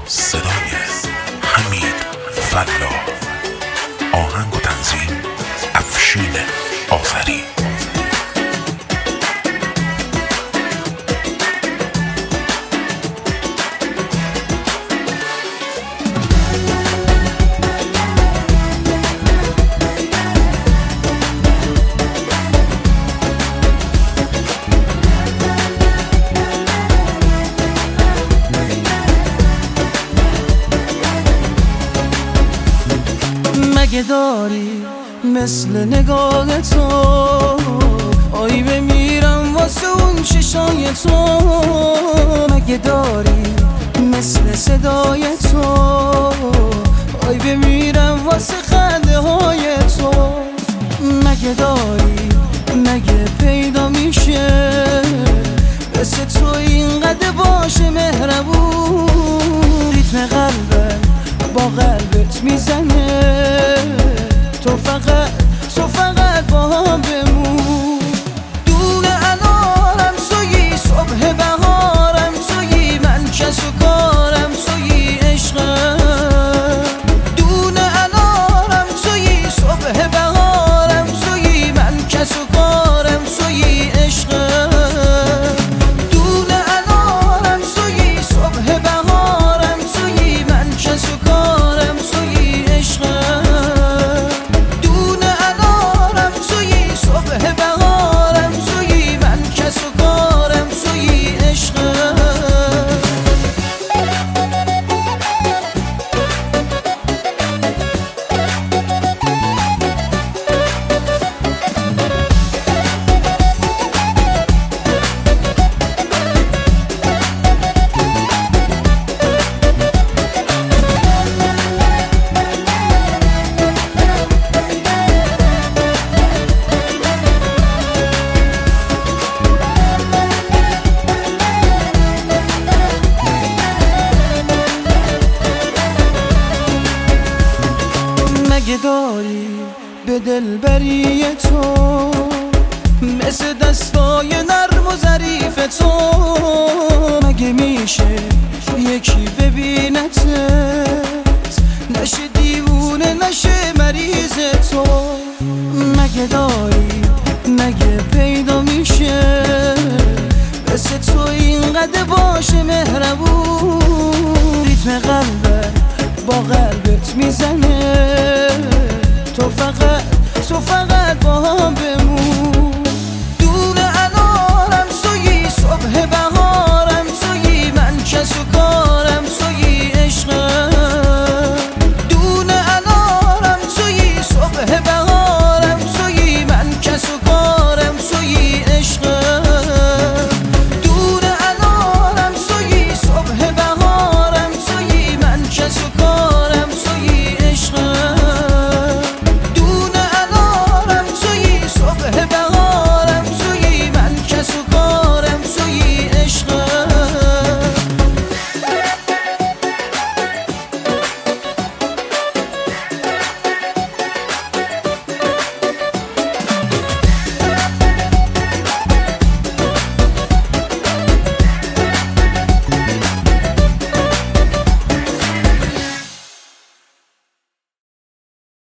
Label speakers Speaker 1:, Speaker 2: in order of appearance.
Speaker 1: صدای حمید فلاح، آهنگ و تنظیم افشین آفرین.
Speaker 2: مگه داری مثل نگاه تو، آی بمیرم واسه اون چشای تو. مگه داری مثل صدای تو، آی بمیرم واسه خنده های تو. مگه داری، مگه پیدا میشه مثل تو اینقدر باشه مهربون. ریتم قلبم با قلبت میزنه، تو فقط با هم بمون. دون انارم تویی، صبح بهارم تویی، من کس و کارم تویی، عشقم. دون انارم تویی، صبح بهارم تویی، من کس و کارم تویی، عشقم. دون انارم تویی، صبح بهارم تویی، من کس و کارم تویی، عشقم. دون انارم تویی، صبح بهارم تویی، من کس و کارم تویی، عشقم. مگه داری به دلبری تو، مثل دستای نرم و ظریف تو. مگه میشه یکی ببینتت نشه دیوونه، نشه مریض تو. مگه داری، مگه پیدا میشه مثل تو اینقدر باشه مهربون. ریتم قلبم با قلبت میزنه،